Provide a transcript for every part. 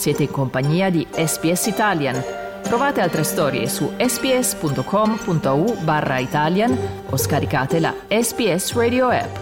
Siete in compagnia di SBS Italian. Trovate altre storie su sbs.com.au/Italian o scaricate la SBS Radio app.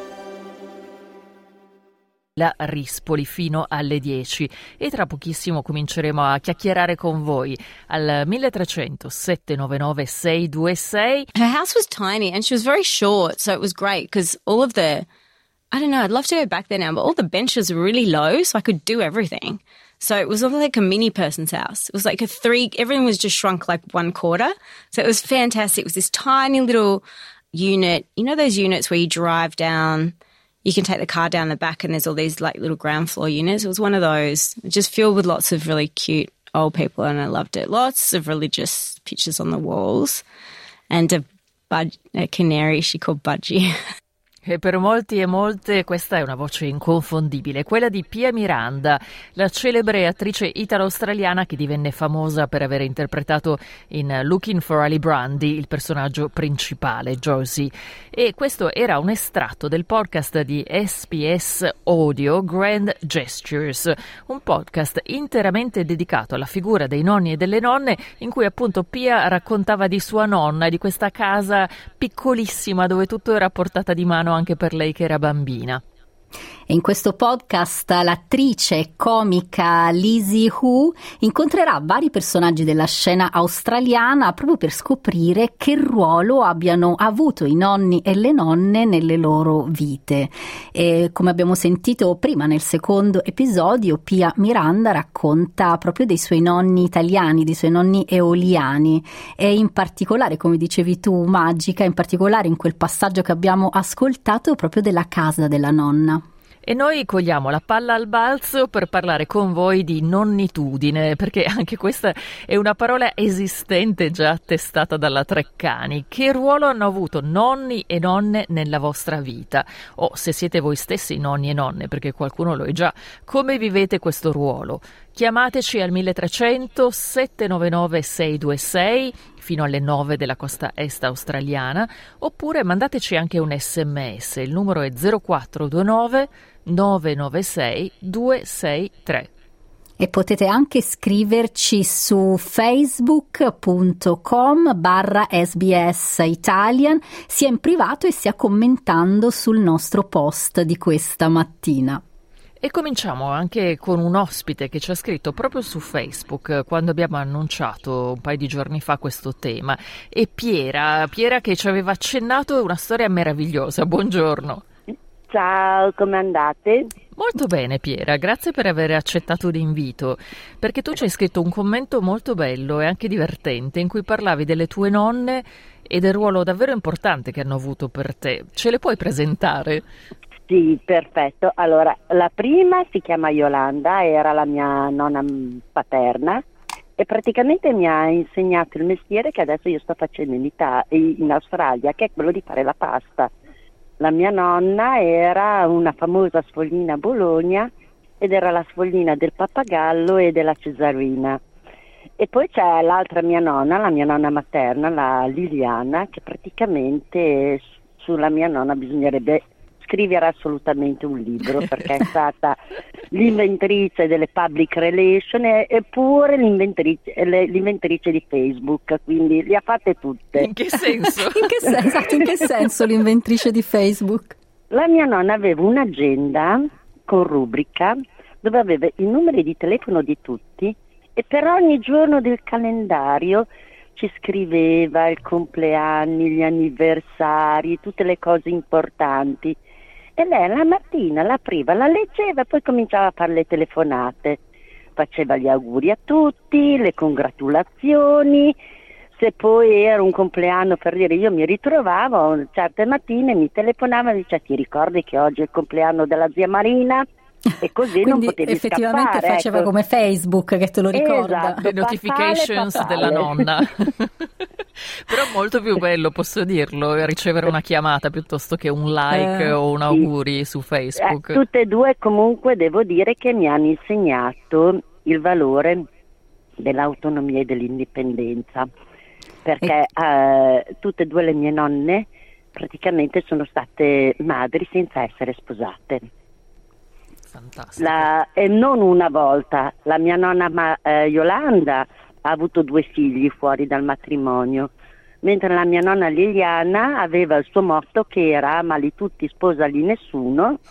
La Rispoli fino alle 10 e tra pochissimo cominceremo a chiacchierare con voi al 1300 799 626. Her house was tiny and she was very short, so it was great because all of the, I don't know, I'd love to go back there now, but all the benches were really low, so I could do everything. So it was like a mini person's house. It was like everything was just shrunk like 1/4. So it was fantastic. It was this tiny little unit. You know those units where you drive down, you can take the car down the back and there's all these like little ground floor units. It was one of those, just filled with lots of really cute old people, and I loved it. Lots of religious pictures on the walls and a canary she called Budgie. E per molti e molte questa è una voce inconfondibile, quella di Pia Miranda, la celebre attrice italo-australiana che divenne famosa per aver interpretato in Looking for Ali Brandy il personaggio principale, Josie. E questo era un estratto del podcast di SBS Audio Grand Gestures, un podcast interamente dedicato alla figura dei nonni e delle nonne, in cui appunto Pia raccontava di sua nonna e di questa casa piccolissima dove tutto era a portata di mano anche per lei che era bambina. E in questo podcast l'attrice e comica Lizzie Hu incontrerà vari personaggi della scena australiana proprio per scoprire che ruolo abbiano avuto i nonni e le nonne nelle loro vite. E come abbiamo sentito prima nel secondo episodio, Pia Miranda racconta proprio dei suoi nonni italiani, dei suoi nonni eoliani, e in particolare, come dicevi tu, Magica, in particolare in quel passaggio che abbiamo ascoltato proprio della casa della nonna. E noi cogliamo la palla al balzo per parlare con voi di nonnitudine, perché anche questa è una parola esistente già attestata dalla Treccani. Che ruolo hanno avuto nonni e nonne nella vostra vita? O se siete voi stessi nonni e nonne, perché qualcuno lo è già, come vivete questo ruolo? Chiamateci al 1300 799 626 fino alle 9 della costa est australiana, oppure mandateci anche un SMS. Il numero è 0429 996 263. E potete anche scriverci su facebook.com/SBS Italian, sia in privato e sia commentando sul nostro post di questa mattina. E cominciamo anche con un ospite che ci ha scritto proprio su Facebook quando abbiamo annunciato un paio di giorni fa questo tema. E Piera che ci aveva accennato una storia meravigliosa. Buongiorno. Ciao, come andate? Molto bene Piera, grazie per aver accettato l'invito, perché tu ci hai scritto un commento molto bello e anche divertente in cui parlavi delle tue nonne e del ruolo davvero importante che hanno avuto per te. Ce le puoi presentare? Sì, perfetto. Allora, la prima si chiama Yolanda, era la mia nonna paterna e praticamente mi ha insegnato il mestiere che adesso io sto facendo in Australia, che è quello di fare la pasta. La mia nonna era una famosa sfollina a Bologna ed era la sfollina del pappagallo e della cesarina. E poi c'è l'altra mia nonna, la mia nonna materna, la Liliana, che praticamente sulla mia nonna bisognerebbe scrivere assolutamente un libro, perché è stata l'inventrice delle public relations e pure l'inventrice di Facebook, quindi le ha fatte tutte. In che senso? In che senso l'inventrice di Facebook? La mia nonna aveva un'agenda con rubrica dove aveva i numeri di telefono di tutti e per ogni giorno del calendario ci scriveva il compleanni, gli anniversari, tutte le cose importanti. E lei la mattina l'apriva, la leggeva e poi cominciava a fare le telefonate. Faceva gli auguri a tutti, le congratulazioni. Se poi era un compleanno, per dire, io mi ritrovavo certe mattine, mi telefonava e diceva: ti ricordi che oggi è il compleanno della zia Marina? E così non potevi effettivamente scappare, faceva ecco. come Facebook che te lo ricorda. Esatto, Le notifications della nonna. Però molto più bello, posso dirlo, ricevere una chiamata piuttosto che un like o un auguri su Facebook. Tutte e due comunque devo dire che mi hanno insegnato il valore dell'autonomia e dell'indipendenza, perché tutte e due le mie nonne praticamente sono state madri senza essere sposate. Fantastico. E non una volta. La mia nonna Yolanda ha avuto 2 figli fuori dal matrimonio, mentre la mia nonna Liliana aveva il suo motto che era amali tutti, sposali nessuno.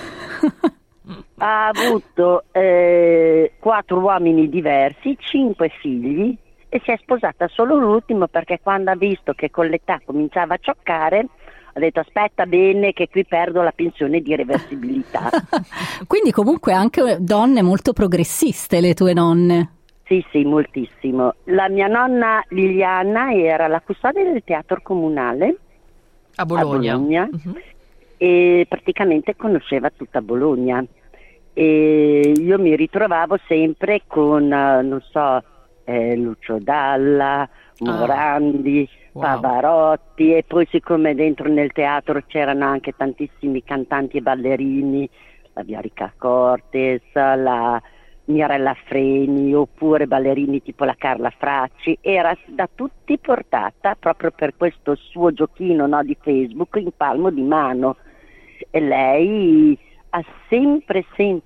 Ha avuto 4 uomini diversi, 5 figli, e si è sposata solo l'ultimo perché quando ha visto che con l'età cominciava a cioccare ha detto aspetta bene che qui perdo la pensione di reversibilità. Quindi comunque anche donne molto progressiste le tue nonne. Sì, moltissimo. La mia nonna Liliana era la custode del teatro comunale a Bologna. Uh-huh. E praticamente conosceva tutta Bologna. E io mi ritrovavo sempre con, non so, Lucio Dalla, Morandi, wow. Pavarotti, e poi siccome dentro nel teatro c'erano anche tantissimi cantanti e ballerini, la Viorica Cortes, la Mirella Freni, oppure ballerini tipo la Carla Fracci, era da tutti portata proprio per questo suo giochino, no, di Facebook in palmo di mano, e lei ha sempre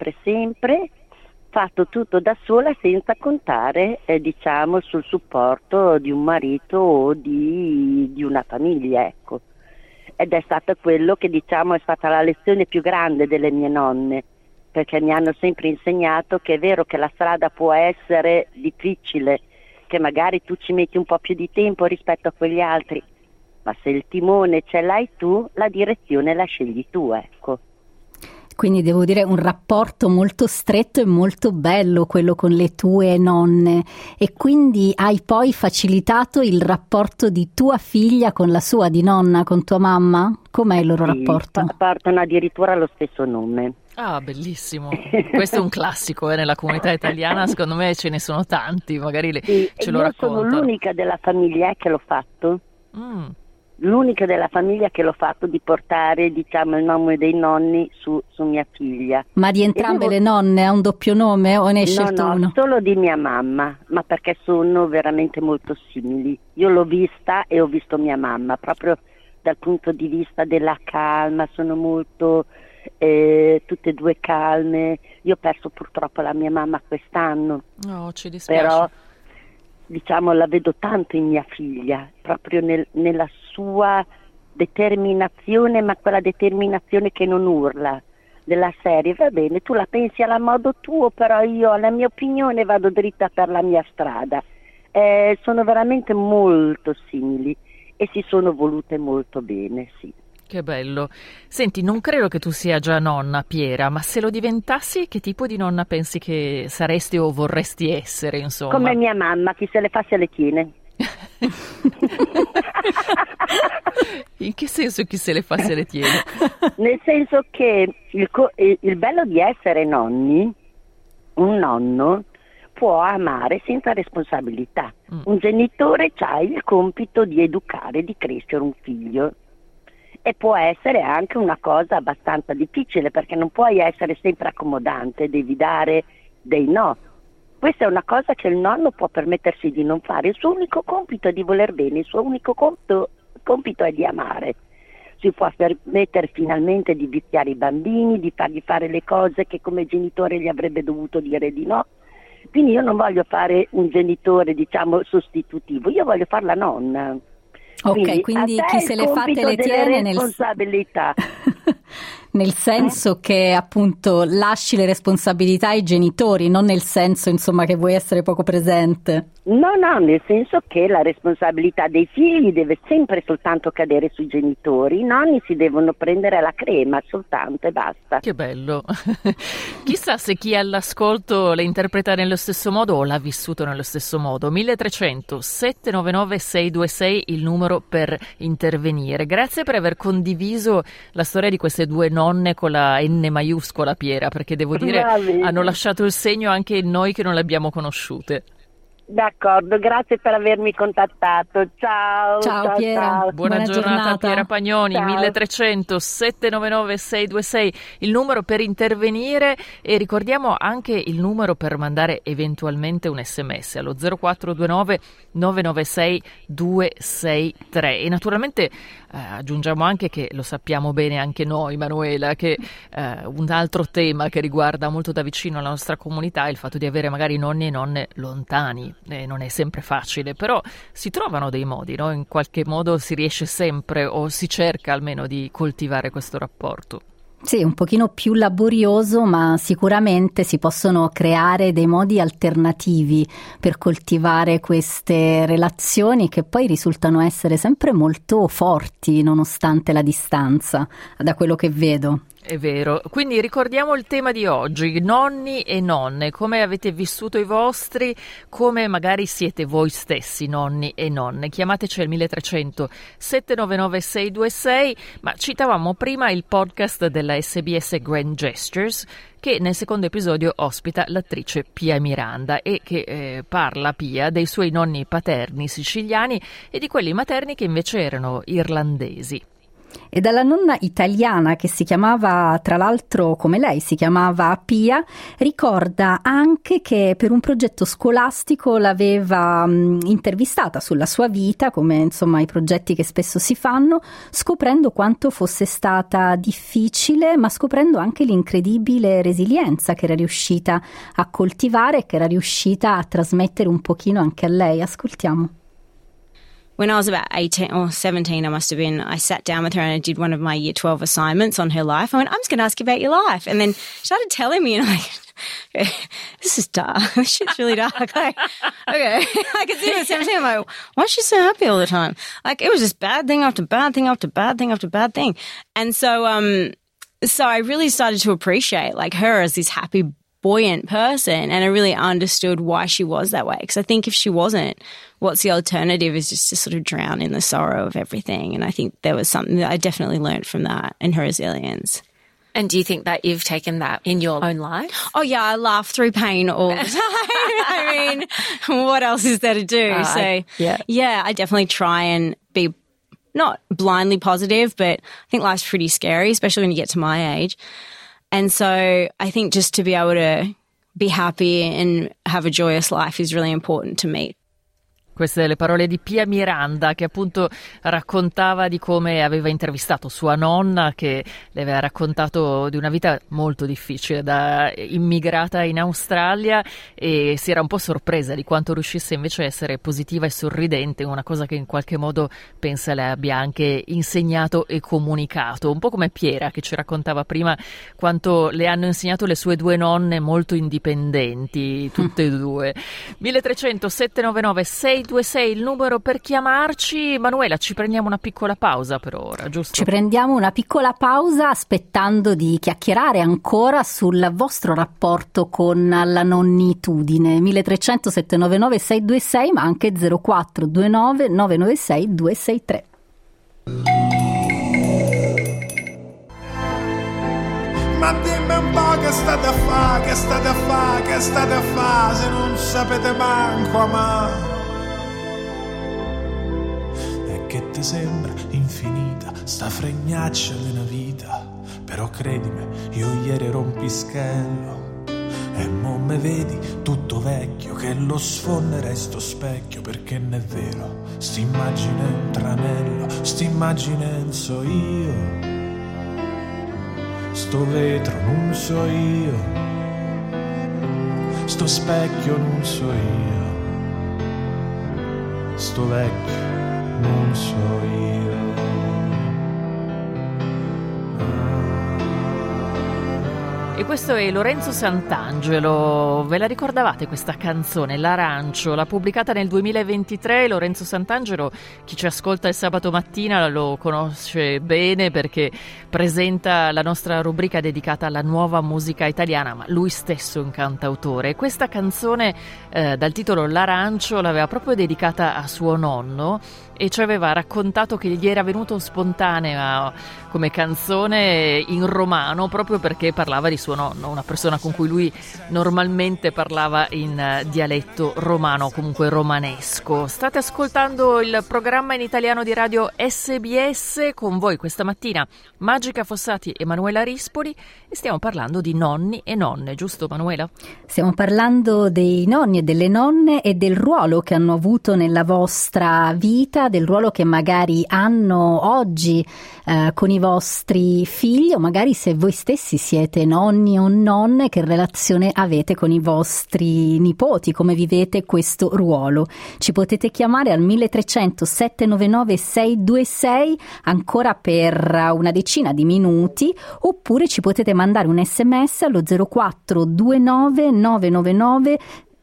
fatto tutto da sola senza contare diciamo sul supporto di un marito o di una famiglia, ecco. Ed è stato quello che diciamo è stata la lezione più grande delle mie nonne, perché mi hanno sempre insegnato che è vero che la strada può essere difficile, che magari tu ci metti un po' più di tempo rispetto a quegli altri, ma se il timone ce l'hai tu, la direzione la scegli tu, ecco. Quindi devo dire un rapporto molto stretto e molto bello quello con le tue nonne, e quindi hai poi facilitato il rapporto di tua figlia con la sua di nonna, con tua mamma? Com'è il loro rapporto? Portano addirittura lo stesso nome. Ah, bellissimo. Questo è un classico nella comunità italiana, secondo me ce ne sono tanti, magari ce lo raccontano. Io sono l'unica della famiglia che l'ho fatto. L'unica della famiglia che l'ho fatto di portare, diciamo, il nome dei nonni su mia figlia. Ma di entrambe le nonne ha un doppio nome o ne hai scelto uno? No, solo di mia mamma, ma perché sono veramente molto simili. Io l'ho vista e ho visto mia mamma, proprio dal punto di vista della calma, sono molto tutte e 2 calme. Io ho perso purtroppo la mia mamma quest'anno. No, ci dispiace. Però diciamo la vedo tanto in mia figlia, proprio nella sua determinazione, ma quella determinazione che non urla, della serie va bene, tu la pensi alla modo tuo, però io alla mia opinione vado dritta per la mia strada. Sono veramente molto simili e si sono volute molto bene, sì. Che bello. Senti, non credo che tu sia già nonna, Piera, ma se lo diventassi, che tipo di nonna pensi che saresti o vorresti essere, insomma? Come mia mamma, chi se le fa se le tiene. In che senso chi se le fa se le tiene? Nel senso che il bello di essere nonni, un nonno può amare senza responsabilità. Un genitore ha il compito di educare, di crescere un figlio. E può essere anche una cosa abbastanza difficile, perché non puoi essere sempre accomodante, devi dare dei no. Questa è una cosa che il nonno può permettersi di non fare. Il suo unico compito è di voler bene, il suo unico compito è di amare. Si può permettere finalmente di viziare i bambini, di fargli fare le cose che come genitore gli avrebbe dovuto dire di no. Quindi io non voglio fare un genitore, diciamo, sostitutivo, io voglio fare la nonna. Ok, quindi chi se le fa te le tiene nel senso che appunto lasci le responsabilità ai genitori, non nel senso insomma che vuoi essere poco presente. No, nel senso che la responsabilità dei figli deve sempre soltanto cadere sui genitori, i nonni si devono prendere la crema soltanto e basta. Che bello. Chissà se chi è all'ascolto la interpreta nello stesso modo o l'ha vissuto nello stesso modo. 1300 799 626 il numero per intervenire. Grazie per aver condiviso la storia di queste 2 nonne con la N maiuscola, Piera, perché devo dire hanno lasciato il segno anche in noi che non le abbiamo conosciute. D'accordo, grazie per avermi contattato. Ciao. Ciao Piera. Buona giornata Piera Pagnoni. Ciao. 1300 799 626 il numero per intervenire, e ricordiamo anche il numero per mandare eventualmente un sms allo 0429 996 263. E naturalmente aggiungiamo anche che lo sappiamo bene anche noi, Manuela, che un altro tema che riguarda molto da vicino la nostra comunità è il fatto di avere magari nonni e nonne lontani. Non è sempre facile, però si trovano dei modi, no? In qualche modo si riesce sempre, o si cerca almeno, di coltivare questo rapporto. Sì, un pochino più laborioso, ma sicuramente si possono creare dei modi alternativi per coltivare queste relazioni, che poi risultano essere sempre molto forti nonostante la distanza, da quello che vedo. È vero, quindi ricordiamo il tema di oggi, nonni e nonne, come avete vissuto i vostri, come magari siete voi stessi nonni e nonne. Chiamateci al 1300 799 626, ma citavamo prima il podcast della SBS Grand Gestures, che nel secondo episodio ospita l'attrice Pia Miranda e che parla, Pia, dei suoi nonni paterni siciliani e di quelli materni che invece erano irlandesi. E dalla nonna italiana, che si chiamava, tra l'altro come lei, si chiamava Pia, ricorda anche che per un progetto scolastico l'aveva intervistata sulla sua vita, come insomma i progetti che spesso si fanno, scoprendo quanto fosse stata difficile, ma scoprendo anche l'incredibile resilienza che era riuscita a coltivare e che era riuscita a trasmettere un pochino anche a lei. Ascoltiamo. When I was about 18 or 17, I must have been, I sat down with her and I did one of my year 12 assignments on her life. I went, I'm just going to ask you about your life. And then she started telling me, and I'm like, this is dark. This shit's really dark. Like, okay. I could see her at 17. I'm like, why is she so happy all the time? Like, it was just bad thing after bad thing after bad thing after bad thing. And so I really started to appreciate like her as this happy, buoyant person, and I really understood why she was that way, because I think if she wasn't, what's the alternative is just to sort of drown in the sorrow of everything. And I think there was something that I definitely learned from that and her resilience. And do you think that you've taken that in your own life? Oh yeah, I laugh through pain all the time. I mean, what else is there to do? I definitely try and be not blindly positive, but I think life's pretty scary, especially when you get to my age. And so I think just to be able to be happy and have a joyous life is really important to me. Queste le parole di Pia Miranda, che appunto raccontava di come aveva intervistato sua nonna, che le aveva raccontato di una vita molto difficile da immigrata in Australia, e si era un po' sorpresa di quanto riuscisse invece a essere positiva e sorridente, una cosa che in qualche modo pensa le abbia anche insegnato e comunicato, un po' come Piera, che ci raccontava prima quanto le hanno insegnato le sue due nonne molto indipendenti, tutte e due. 1300 799 626 il numero per chiamarci. Manuela, ci prendiamo una piccola pausa per ora, giusto? Ci prendiamo una piccola pausa aspettando di chiacchierare ancora sul vostro rapporto con la nonnitudine. 1300 799 626, ma anche 0429 996 263. Ma dimmi un po' che state a fa, che state a fa, che state a fa, se non sapete manco amare. E che ti sembra infinita sta fregnaccia di una vita, però credimi, io ieri ero un pischello e mo me vedi tutto vecchio, che lo sfonderei sto specchio, perché non è vero, st'immagine è un tranello, st'immagine non so io. Sto vetro non so io, sto specchio non so io, sto vecchio non so io. E questo è Lorenzo Santangelo. Ve la ricordavate questa canzone, L'Arancio? L'ha pubblicata nel 2023. Lorenzo Santangelo, chi ci ascolta il sabato mattina lo conosce bene perché presenta la nostra rubrica dedicata alla nuova musica italiana, ma lui stesso è un cantautore. Questa canzone dal titolo L'Arancio l'aveva proprio dedicata a suo nonno e ci aveva raccontato che gli era venuto spontanea come canzone in romano proprio perché parlava di suo nonno, una persona con cui lui normalmente parlava in dialetto romano, comunque romanesco. State ascoltando il programma in italiano di radio SBS, con voi questa mattina Magica Fossati e Manuela Rispoli, e stiamo parlando di nonni e nonne, giusto Manuela? Stiamo parlando dei nonni e delle nonne e del ruolo che hanno avuto nella vostra vita, del ruolo che magari hanno oggi con i vostri figli, o magari se voi stessi siete nonni o nonne, che relazione avete con i vostri nipoti, come vivete questo ruolo. Ci potete chiamare al 1300 799 626 ancora per una decina di minuti, oppure ci potete mandare un sms allo 0429 999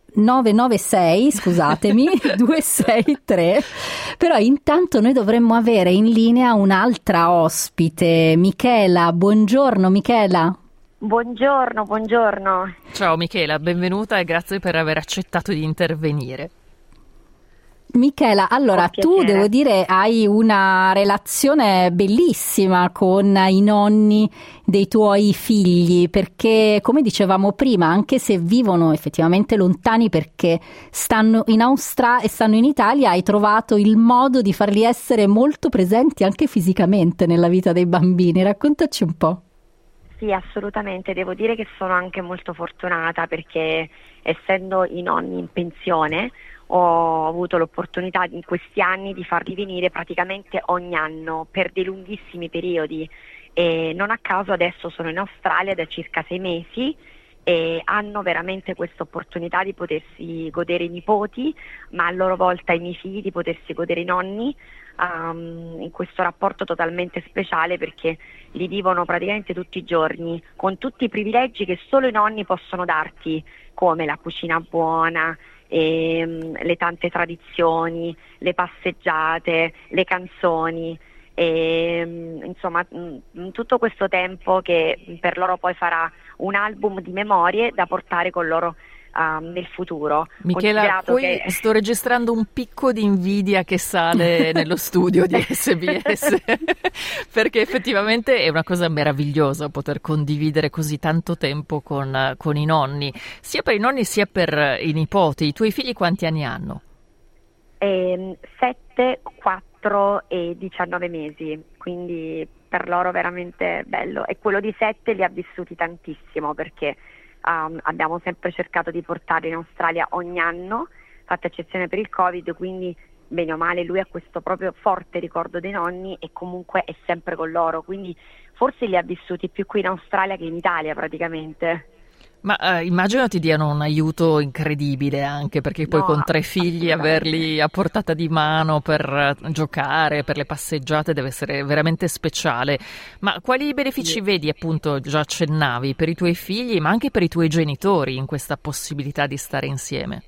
996, scusatemi, 263. Però intanto noi dovremmo avere in linea un'altra ospite, Michela. Buongiorno Michela. Buongiorno. Ciao Michela, benvenuta e grazie per aver accettato di intervenire. Michela, allora tu devo dire hai una relazione bellissima con i nonni dei tuoi figli, perché come dicevamo prima, anche se vivono effettivamente lontani perché stanno in Australia e stanno in Italia, hai trovato il modo di farli essere molto presenti anche fisicamente nella vita dei bambini. Raccontaci un po'. Sì, assolutamente, devo dire che sono anche molto fortunata perché essendo i nonni in pensione ho avuto l'opportunità in questi anni di farli venire praticamente ogni anno per dei lunghissimi periodi, e non a caso adesso sono in Australia da circa 6 mesi e hanno veramente questa opportunità di potersi godere i nipoti, ma a loro volta i miei figli di potersi godere i nonni, in questo rapporto totalmente speciale, perché li vivono praticamente tutti i giorni con tutti i privilegi che solo i nonni possono darti, come la cucina buona, le tante tradizioni, le passeggiate, le canzoni, insomma tutto questo tempo che per loro poi farà un album di memorie da portare con loro nel futuro. Michela, qui sto registrando un picco di invidia che sale nello studio di SBS perché effettivamente è una cosa meravigliosa poter condividere così tanto tempo con i nonni, sia per i nonni sia per i nipoti. I tuoi figli quanti anni hanno? 7, 4 e 19 mesi, quindi per loro veramente bello, e quello di 7 li ha vissuti tantissimo perché abbiamo sempre cercato di portarli in Australia ogni anno, fatta eccezione per il Covid, quindi bene o male lui ha questo proprio forte ricordo dei nonni e comunque è sempre con loro, quindi forse li ha vissuti più qui in Australia che in Italia praticamente. Ma immagino ti diano un aiuto incredibile, anche perché poi con 3 figli averli a portata di mano per giocare, per le passeggiate deve essere veramente speciale. Ma quali benefici vedi, appunto, già accennavi, per i tuoi figli ma anche per i tuoi genitori in questa possibilità di stare insieme?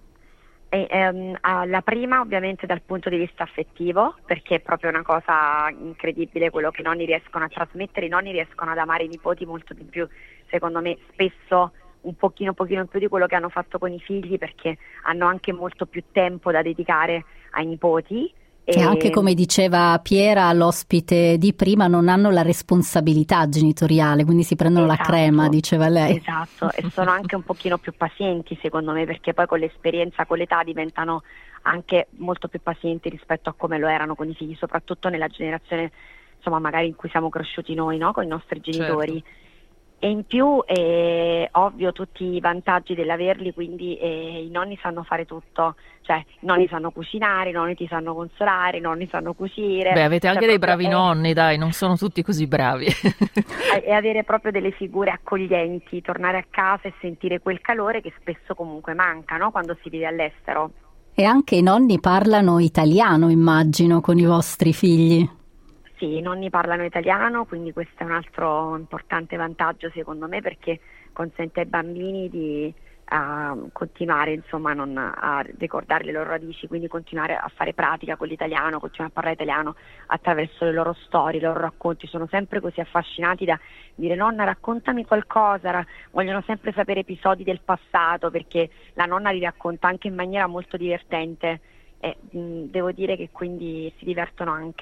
La prima ovviamente dal punto di vista affettivo, perché è proprio una cosa incredibile quello che i nonni riescono a trasmettere. I nonni riescono ad amare i nipoti molto di più, secondo me, spesso un pochino in più di quello che hanno fatto con i figli, perché hanno anche molto più tempo da dedicare ai nipoti. E anche, come diceva Piera, l'ospite di prima, non hanno la responsabilità genitoriale, quindi si prendono la crema, diceva lei. Esatto, e sono anche un pochino più pazienti secondo me, perché poi con l'esperienza, con l'età diventano anche molto più pazienti rispetto a come lo erano con i figli, soprattutto nella generazione, insomma, magari in cui siamo cresciuti noi, no? Con i nostri genitori. Certo. E in più ovvio tutti i vantaggi dell'averli, quindi i nonni sanno fare tutto, cioè i nonni sanno cucinare, i nonni ti sanno consolare, i nonni sanno cucire. Beh, avete anche dei bravi nonni, dai, non sono tutti così bravi. E avere proprio delle figure accoglienti, tornare a casa e sentire quel calore che spesso comunque manca, no? Quando si vive all'estero. E anche i nonni parlano italiano, immagino, con i vostri figli. Sì, i nonni parlano italiano, quindi questo è un altro importante vantaggio secondo me, perché consente ai bambini di continuare, insomma, a ricordare le loro radici, quindi continuare a fare pratica con l'italiano, continuare a parlare italiano attraverso le loro storie, i loro racconti. Sono sempre così affascinati da dire: nonna, raccontami qualcosa, vogliono sempre sapere episodi del passato, perché la nonna li racconta anche in maniera molto divertente, e devo dire che quindi si divertono anche.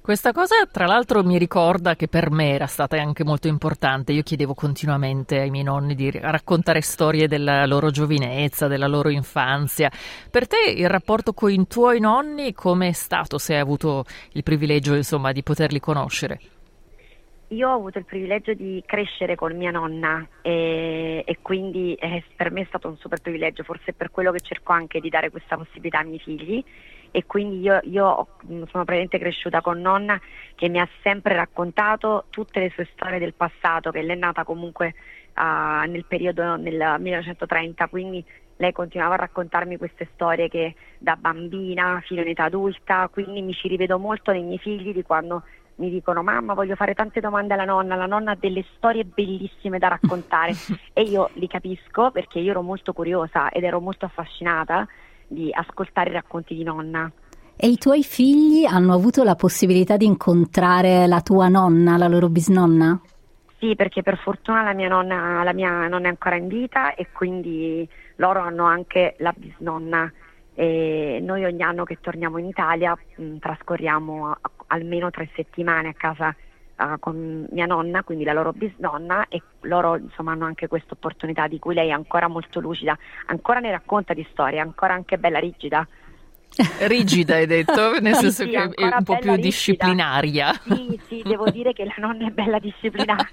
Questa cosa tra l'altro mi ricorda che per me era stata anche molto importante. Io chiedevo continuamente ai miei nonni di raccontare storie della loro giovinezza, della loro infanzia. Per te il rapporto con i tuoi nonni come è stato, se hai avuto il privilegio insomma di poterli conoscere? Io ho avuto il privilegio di crescere con mia nonna e quindi per me è stato un super privilegio, forse per quello che cerco anche di dare questa possibilità ai miei figli. E quindi io sono praticamente cresciuta con nonna che mi ha sempre raccontato tutte le sue storie del passato, che lei è nata comunque nel periodo nel 1930, quindi lei continuava a raccontarmi queste storie che da bambina fino in età adulta, quindi mi ci rivedo molto nei miei figli di quando mi dicono mamma voglio fare tante domande alla nonna, la nonna ha delle storie bellissime da raccontare e io li capisco perché io ero molto curiosa ed ero molto affascinata di ascoltare i racconti di nonna. E i tuoi figli hanno avuto la possibilità di incontrare la tua nonna, la loro bisnonna? Sì, perché per fortuna la mia nonna è ancora in vita e quindi loro hanno anche la bisnonna e noi ogni anno che torniamo in Italia trascorriamo almeno 3 settimane a casa con mia nonna, quindi la loro bisnonna, e loro insomma hanno anche questa opportunità di cui lei è ancora molto lucida, ancora ne racconta di storie, ancora anche bella rigida. Rigida hai detto, nel senso sì, che è un po' più rigida. disciplinaria. Sì, devo dire che la nonna è bella disciplinaria.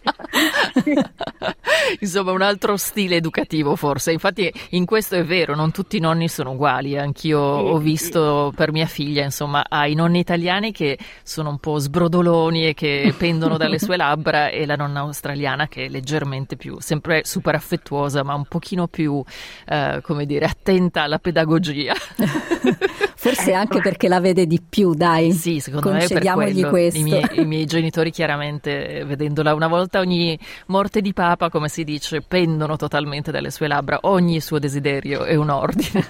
Insomma, un altro stile educativo forse. Infatti in questo è vero, non tutti i nonni sono uguali. Anch'io ho visto per mia figlia, insomma, ha i nonni italiani che sono un po' sbrodoloni e che pendono dalle sue labbra, e la nonna australiana che è leggermente più, sempre super affettuosa, ma un pochino più, come dire, attenta alla pedagogia. Forse anche perché la vede di più, dai. Sì, secondo me è per quello. Questo. I miei genitori chiaramente, vedendola una volta ogni morte di papa, come si dice, pendono totalmente dalle sue labbra. Ogni suo desiderio è un ordine.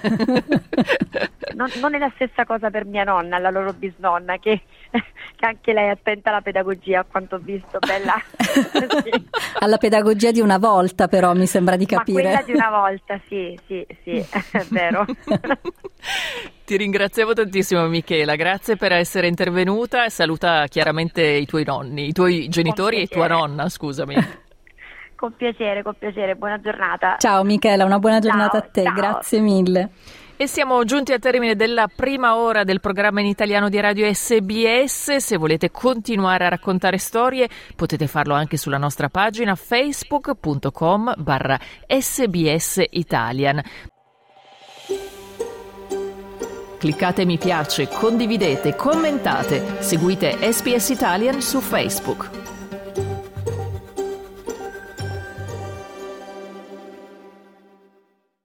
Non è la stessa cosa per mia nonna, la loro bisnonna, che anche lei è attenta alla pedagogia, a quanto ho visto, bella. Sì. Alla pedagogia di una volta, però, mi sembra di capire. Ma quella di una volta, sì, è vero. Ti ringraziamo tantissimo, Michela, grazie per essere intervenuta, e saluta chiaramente i tuoi nonni, i tuoi genitori e tua nonna, scusami. Con piacere, buona giornata. Ciao Michela, una buona giornata a te, ciao. Grazie mille. E siamo giunti al termine della prima ora del programma in italiano di Radio SBS. Se volete continuare a raccontare storie, potete farlo anche sulla nostra pagina facebook.com/SBS Italian. Cliccate mi piace, condividete, commentate, seguite SBS Italian su Facebook.